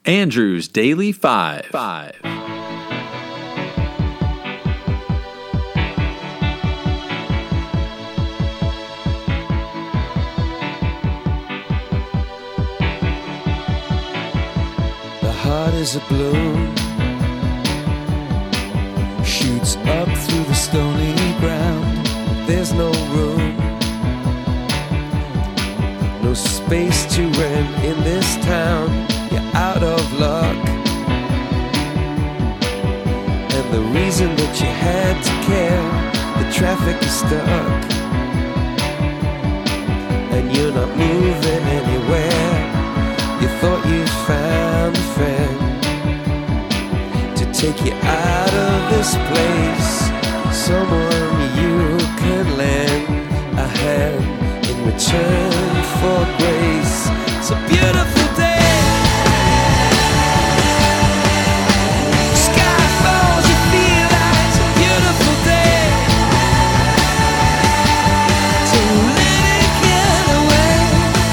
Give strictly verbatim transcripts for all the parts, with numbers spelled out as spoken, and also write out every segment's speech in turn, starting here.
Andrew's Daily Five. Five. The heart is a balloon, shoots up through the stony ground. There's no room, no space to rent in this town. You're out of luck, and the reason that you had to care, the traffic is stuck, and you're not moving anywhere. You thought you found a friend to take you out of this place, someone you could lend a hand in return for grace. It's a beautiful day. Sky falls, you feel like it's a beautiful day. So let it get away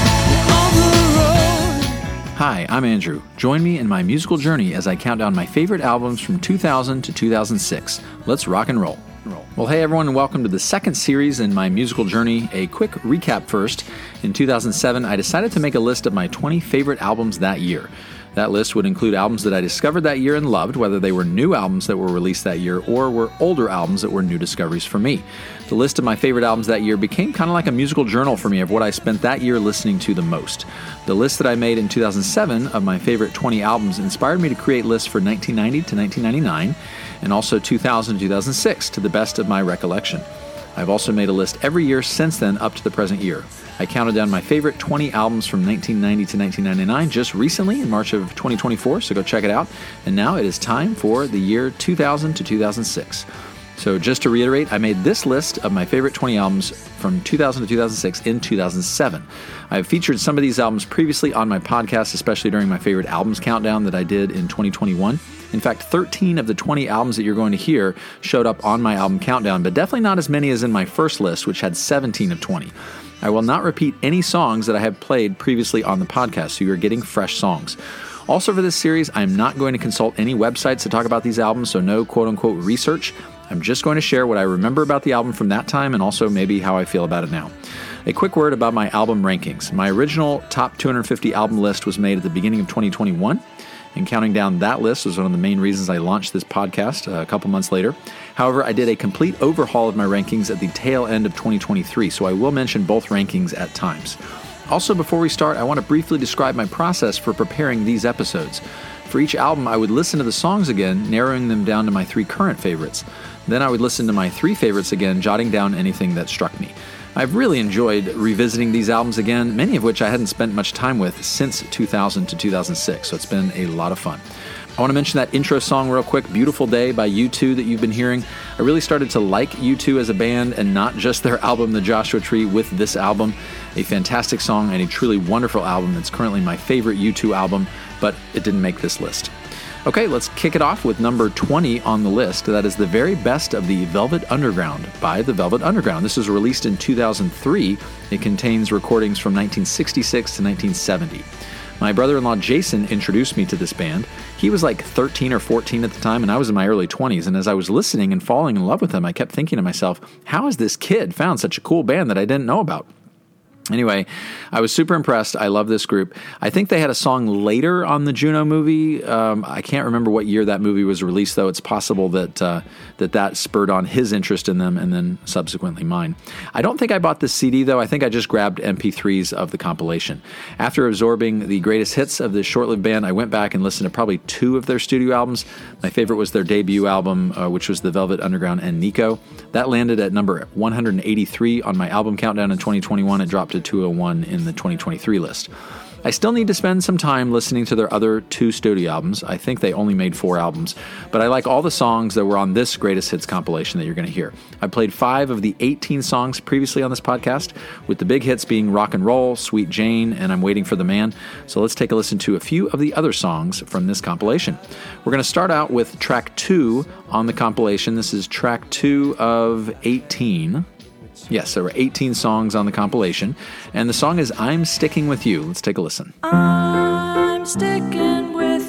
on the road. Hi, I'm Andrew. Join me in my musical journey as I count down my favorite albums from two thousand to two thousand six. Let's rock and roll. Well, hey everyone, and welcome to the second series in my musical journey. A quick recap first. In two thousand seven, I decided to make a list of my twenty favorite albums that year. That list would include albums that I discovered that year and loved, whether they were new albums that were released that year or were older albums that were new discoveries for me. The list of my favorite albums that year became kind of like a musical journal for me of what I spent that year listening to the most. The list that I made in two thousand seven of my favorite twenty albums inspired me to create lists for nineteen ninety to nineteen ninety-nine and also two thousand to two thousand six to the best of my recollection. I've also made a list every year since then up to the present year. I counted down my favorite twenty albums from nineteen ninety to nineteen ninety-nine just recently in March of twenty twenty-four, so go check it out. And now it is time for the year two thousand to two thousand six. So just to reiterate, I made this list of my favorite twenty albums from two thousand to two thousand six in two thousand seven. I've featured some of these albums previously on my podcast, especially during my favorite albums countdown that I did in twenty twenty-one. In fact, thirteen of the twenty albums that you're going to hear showed up on my album countdown, but definitely not as many as in my first list, which had seventeen of twenty. I will not repeat any songs that I have played previously on the podcast, so you're getting fresh songs. Also for this series, I'm not going to consult any websites to talk about these albums, so no quote-unquote research. I'm just going to share what I remember about the album from that time and also maybe how I feel about it now. A quick word about my album rankings. My original top two hundred fifty album list was made at the beginning of twenty twenty-one, and counting down that list was one of the main reasons I launched this podcast a couple months later. However, I did a complete overhaul of my rankings at the tail end of twenty twenty-three, so I will mention both rankings at times. Also, before we start, I want to briefly describe my process for preparing these episodes. For each album, I would listen to the songs again, narrowing them down to my three current favorites. Then I would listen to my three favorites again, jotting down anything that struck me. I've really enjoyed revisiting these albums again, many of which I hadn't spent much time with since two thousand to two thousand six, so it's been a lot of fun. I want to mention that intro song real quick, Beautiful Day by U two that you've been hearing. I really started to like U two as a band and not just their album, The Joshua Tree, with this album. A fantastic song and a truly wonderful album. It's currently my favorite U two album, but it didn't make this list. Okay, let's kick it off with number twenty on the list. That is The Very Best of the Velvet Underground by The Velvet Underground. This was released in two thousand three. It contains recordings from nineteen sixty-six to nineteen seventy. My brother-in-law Jason introduced me to this band. He was like thirteen or fourteen at the time, and I was in my early twenties. And as I was listening and falling in love with them, I kept thinking to myself, how has this kid found such a cool band that I didn't know about? Anyway, I was super impressed. I love this group. I think they had a song later on the Juno movie. Um, I can't remember what year that movie was released, though. It's possible that uh, that that spurred on his interest in them and then subsequently mine. I don't think I bought this C D, though. I think I just grabbed M P threes of the compilation. After absorbing the greatest hits of this short-lived band, I went back and listened to probably two of their studio albums. My favorite was their debut album, uh, which was The Velvet Underground and Nico. That landed at number one hundred eighty-three on my album countdown in twenty twenty-one. It dropped to two oh one in the twenty twenty-three list. I still need to spend some time listening to their other two studio albums. I think they only made four albums, but I like all the songs that were on this greatest hits compilation that you're going to hear. I played five of the eighteen songs previously on this podcast, with the big hits being Rock and Roll, Sweet Jane, and I'm Waiting for the Man. So let's take a listen to a few of the other songs from this compilation. We're going to start out with track two on the compilation. This is track two of eighteen. Yes, there were eighteen songs on the compilation, and the song is I'm Sticking With You. Let's take a listen. I'm sticking with you.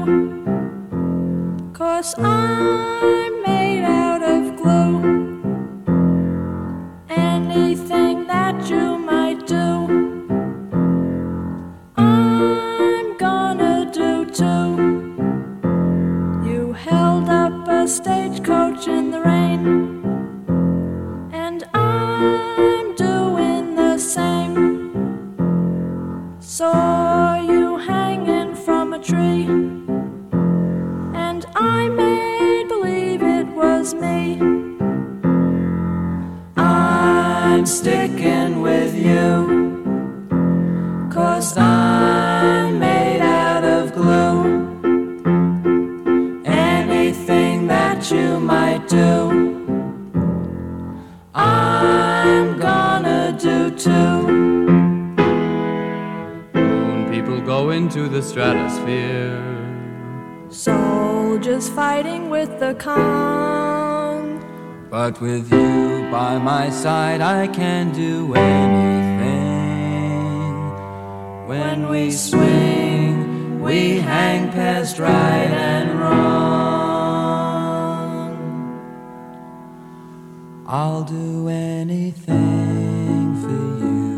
'cause I'm made out of glue. Anything that you might do, I'm gonna do too. You held up a stagecoach in the rain, and I'm doing the same. Saw you hanging from a tree, and I made believe it was me. I'm sticking with you, 'cause I'm made out of glue. Anything that you might do, I'm gonna do too. Moon people go into the stratosphere, Soldiers fighting with the Kong. but with you by my side I can do anything. When we swing, we hang past right and wrong. I'll do anything for you,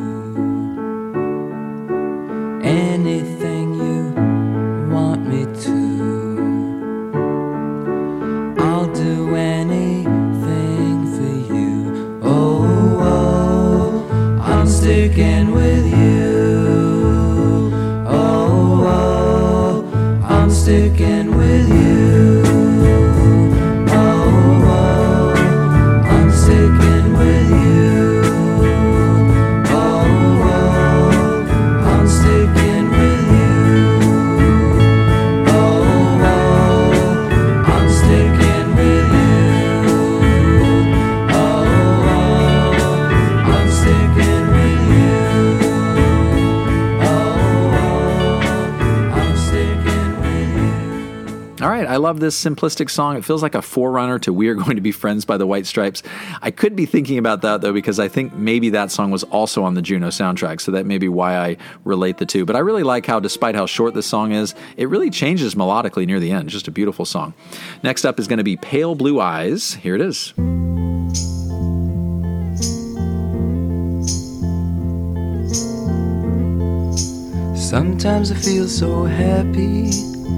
anything you want me to. I'll do anything for you. Oh, oh, I'm sticking with you. Oh, oh, I'm sticking with you. Oh, oh, I'm sticking with you. Oh, oh, I'm sticking with you. Oh, oh, I'm sticking with you. Oh, oh, I'm sticking with you. Oh, oh, I'm sticking with you. All right, I love this simplistic song. It feels like a forerunner to We Are Going to Be Friends by the White Stripes. I could be thinking about that, though, because I think maybe that song was also on the Juno soundtrack, so that may be why I relate the two. But I really like how, despite how short this song is, it really changes melodically near the end. It's just a beautiful song. Next up is going to be Pale Blue Eyes. Here it is. Sometimes I feel so happy,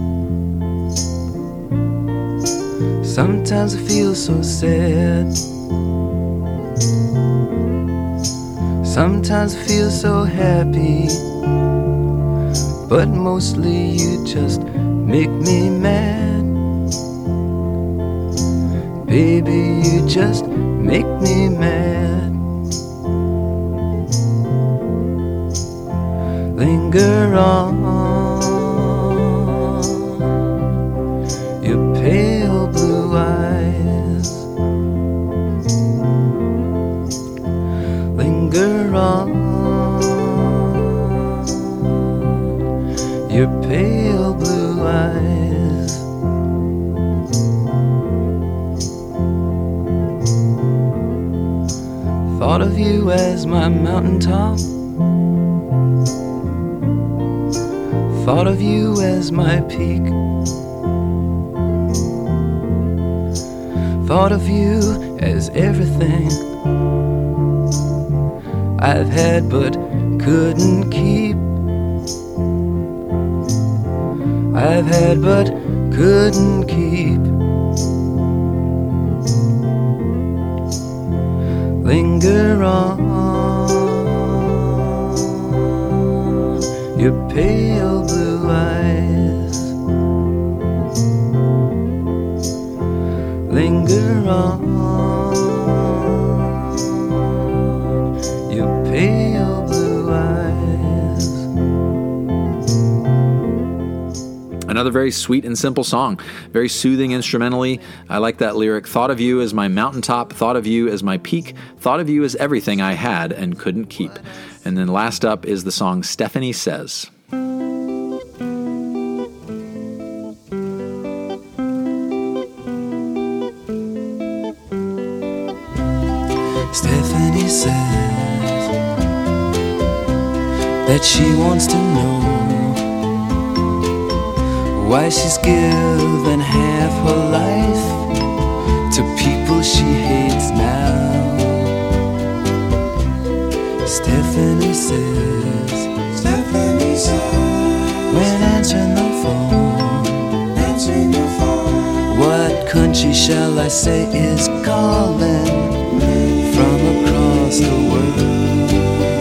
sometimes I feel so sad. Sometimes I feel so happy, but mostly you just make me mad. Baby, you just make me mad. Linger on, your pale blue eyes. Linger on, your pale blue eyes. Thought of you as my mountaintop, thought of you as my peak, thought of you as everything I've had but couldn't keep. I've had but couldn't keep. Linger on, your pale blue eyes. Linger on, your pale blue eyes. Another very sweet and simple song, very soothing instrumentally. I like that lyric. Thought of you as my mountaintop, thought of you as my peak, thought of you as everything I had and couldn't keep. And then last up is the song Stephanie Says. Stephanie says that she wants to know Why she's given half her life to people she hates now. Stephanie says, Stephanie says, when answering the phone, answering the phone, what country shall I say is calling from across the world?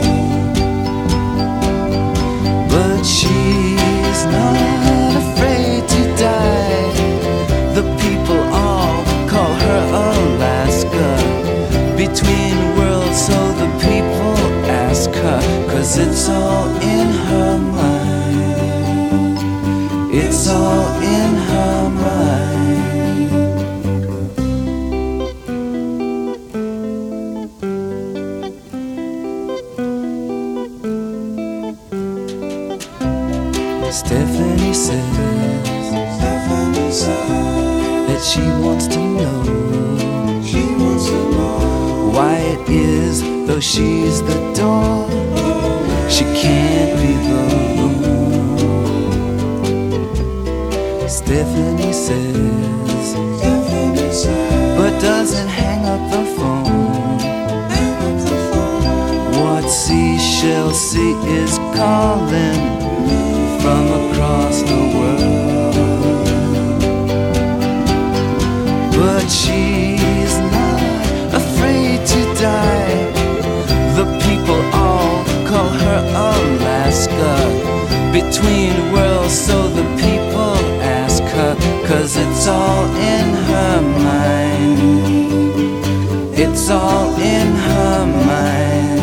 But she's not afraid to die. The people all call her Alaska. Between worlds, so the people ask her, 'cause it's all in her mind. It's all in her mind. Stephanie says, Stephanie says that she wants to know, she wants to know why it is, though she's the door, she can't be the room. Stephanie says, Stephanie says, but doesn't hang up the phone. Hang up the phone. What seashell sea is calling from across the world? But she's not afraid to die. The people all call her Alaska. Between worlds, so the people ask her, 'cause it's all in her mind. It's all in her mind.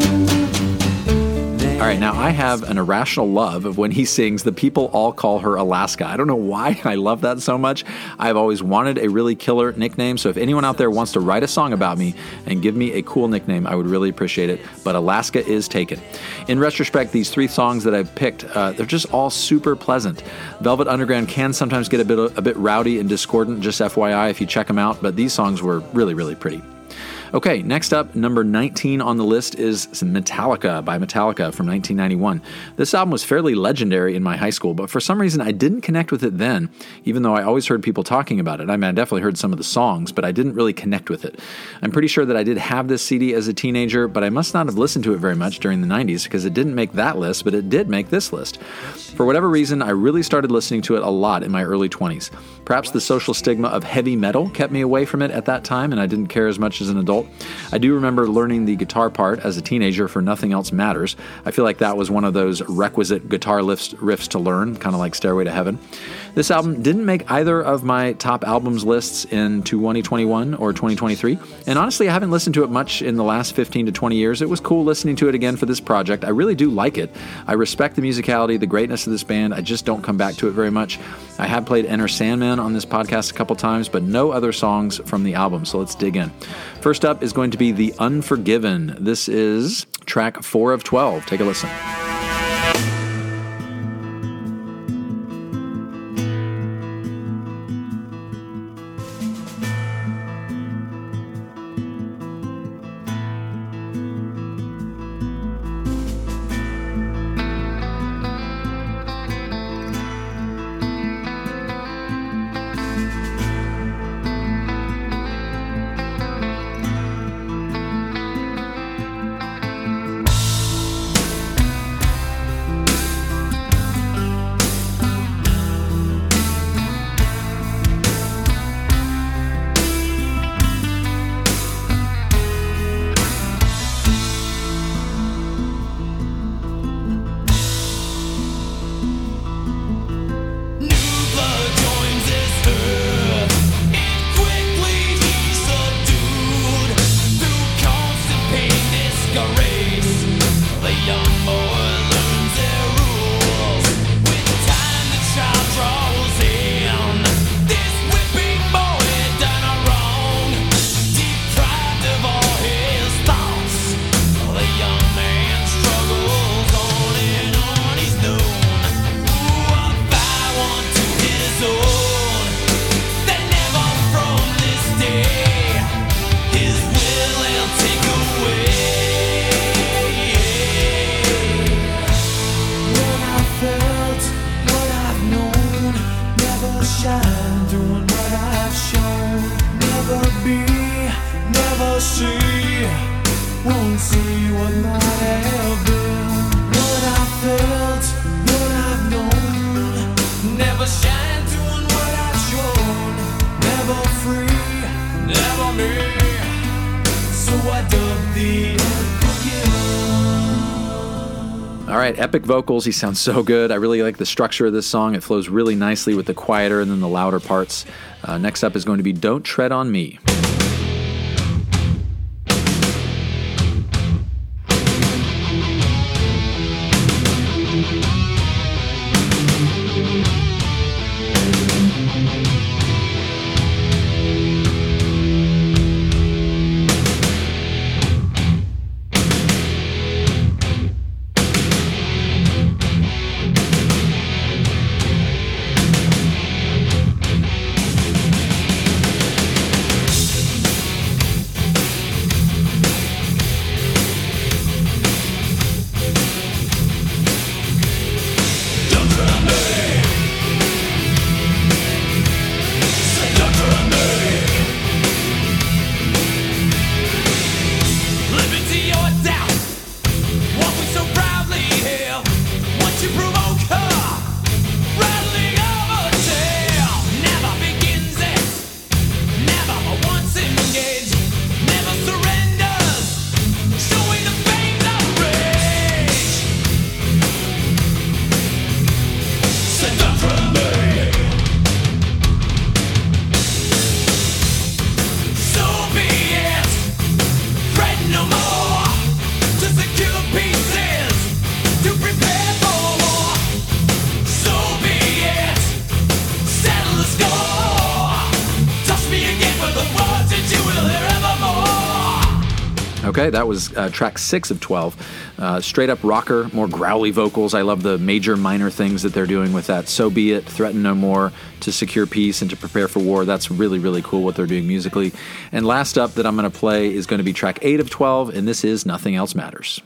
All right, now I have an irrational love of when he sings "The People All Call Her Alaska." I don't know why I love that so much. I've always wanted a really killer nickname, so if anyone out there wants to write a song about me and give me a cool nickname, I would really appreciate it, but Alaska is taken. In retrospect, these three songs that I've picked, uh, they're just all super pleasant. Velvet Underground can sometimes get a bit, a bit rowdy and discordant, just F Y I if you check them out, but these songs were really, really pretty. Okay, next up, number nineteen on the list is Metallica by Metallica from nineteen ninety-one. This album was fairly legendary in my high school, but for some reason I didn't connect with it then, even though I always heard people talking about it. I mean, I definitely heard some of the songs, but I didn't really connect with it. I'm pretty sure that I did have this C D as a teenager, but I must not have listened to it very much during the nineties because it didn't make that list, but it did make this list. For whatever reason, I really started listening to it a lot in my early twenties. Perhaps the social stigma of heavy metal kept me away from it at that time, and I didn't care as much as an adult. I do remember learning the guitar part as a teenager for Nothing Else Matters. I feel like that was one of those requisite guitar riffs, riffs to learn, kind of like Stairway to Heaven. This album didn't make either of my top albums lists in twenty twenty-one or twenty twenty-three, and honestly, I haven't listened to it much in the last fifteen to twenty years. It was cool listening to it again for this project. I really do like it. I respect the musicality, the greatness of this band. I just don't come back to it very much. I have played Enter Sandman on this podcast a couple times, but no other songs from the album, so let's dig in. First up is going to be The Unforgiven. This is track four of twelve. Take a listen. she won't see what might have been. What I felt, what I've known, never shine doing what I've shown. Never free, never me. So I dub the All right, epic vocals. He sounds so good. I really like the structure of this song. It flows really nicely with the quieter and then the louder parts. Uh, next up is going to be Don't Tread on Me. Okay, that was uh, track six of twelve. Uh, straight up rocker, more growly vocals. I love the major minor things that they're doing with that. So Be It, Threaten No More, To Secure Peace, and To Prepare for War. That's really, really cool what they're doing musically. And last up that I'm going to play is going to be track eight of twelve, and this is Nothing Else Matters.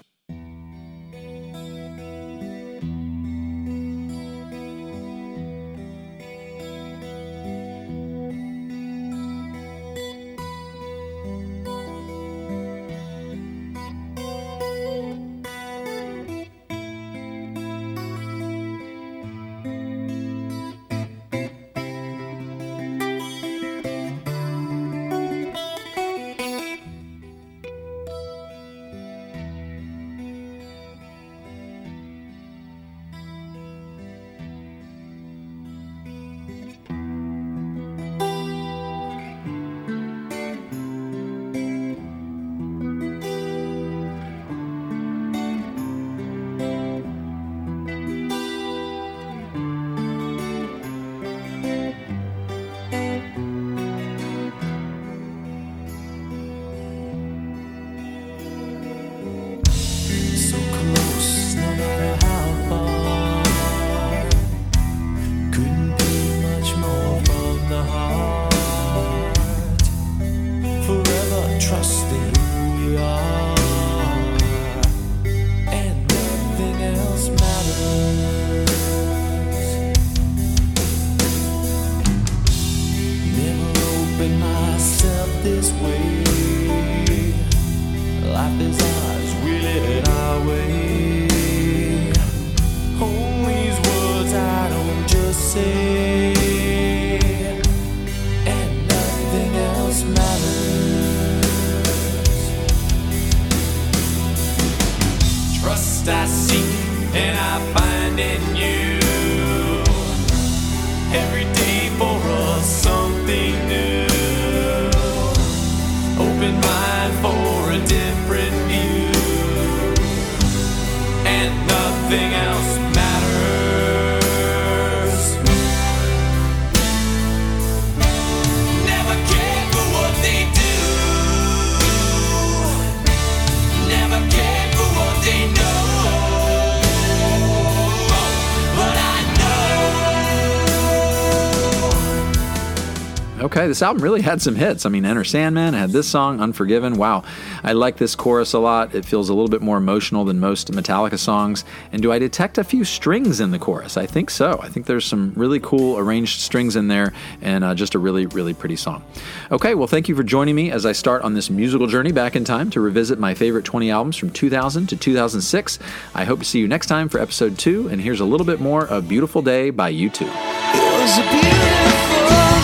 Okay, this album really had some hits. I mean, Enter Sandman had this song, Unforgiven. Wow, I like this chorus a lot. It feels a little bit more emotional than most Metallica songs. And do I detect a few strings in the chorus? I think so. I think there's some really cool arranged strings in there, and uh, just a really, really pretty song. Okay, well, thank you for joining me as I start on this musical journey back in time to revisit my favorite twenty albums from two thousand to two thousand six. I hope to see you next time for episode two, and here's a little bit more of Beautiful Day by U two. It was a beautiful